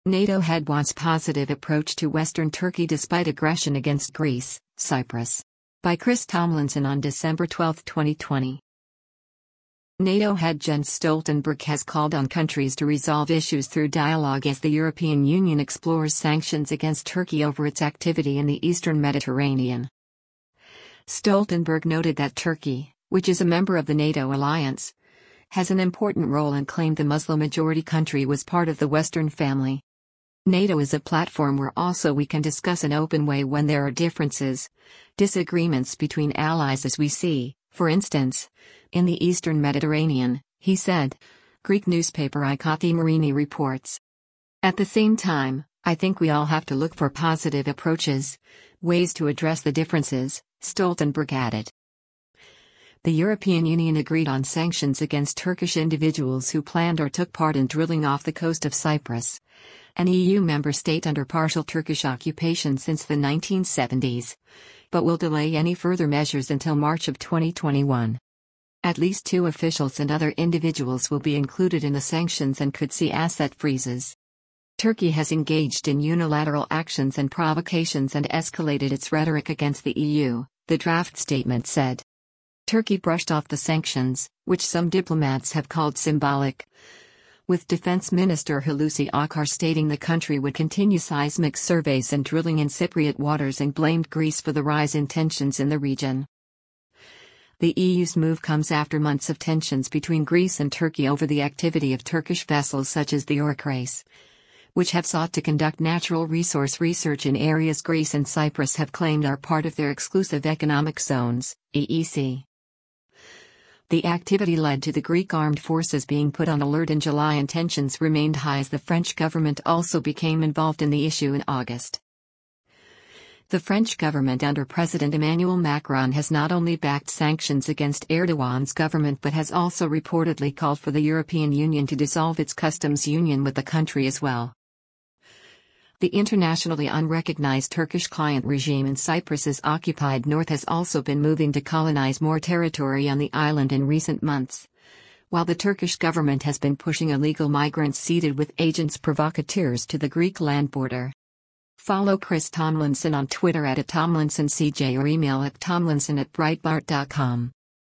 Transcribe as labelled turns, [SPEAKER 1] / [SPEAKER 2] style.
[SPEAKER 1] NATO head wants positive approach to Western Turkey despite aggression against Greece, Cyprus. By Chris Tomlinson on December 12, 2020. NATO head Jens Stoltenberg has called on countries to resolve issues through dialogue as the European Union explores sanctions against Turkey over its activity in the eastern Mediterranean. Stoltenberg noted that Turkey, which is a member of the NATO alliance, has an important role and claimed the Muslim-majority country was part of the Western family. NATO is a platform where also we can discuss an open way when there are disagreements between allies as we see, for instance, in the eastern Mediterranean, he said. Greek newspaper Ikoti Marini reports. At the same time, I think we all have to look for positive approaches, ways to address the differences, Stoltenberg added. The European Union agreed on sanctions against Turkish individuals who planned or took part in drilling off the coast of Cyprus, an EU member state under partial Turkish occupation since the 1970s, but will delay any further measures until March of 2021. At least 2 officials and other individuals will be included in the sanctions and could see asset freezes. Turkey has engaged in unilateral actions and provocations and escalated its rhetoric against the EU, the draft statement said. Turkey brushed off the sanctions, which some diplomats have called symbolic, with Defense Minister Hulusi Akar stating the country would continue seismic surveys and drilling in Cypriot waters and blamed Greece for the rise in tensions in the region. The EU's move comes after months of tensions between Greece and Turkey over the activity of Turkish vessels such as the Orkreis, which have sought to conduct natural resource research in areas Greece and Cyprus have claimed are part of their exclusive economic zones, EEZ. The activity led to the Greek armed forces being put on alert in July and tensions remained high as the French government also became involved in the issue in August. The French government under President Emmanuel Macron has not only backed sanctions against Erdogan's government but has also reportedly called for the European Union to dissolve its customs union with the country as well. The internationally unrecognized Turkish client regime in Cyprus's occupied north has also been moving to colonize more territory on the island in recent months, while the Turkish government has been pushing illegal migrants seated with agents provocateurs to the Greek land border. Follow Chris Tomlinson on Twitter @TomlinsonCJ or email at tomlinson@breitbart.com.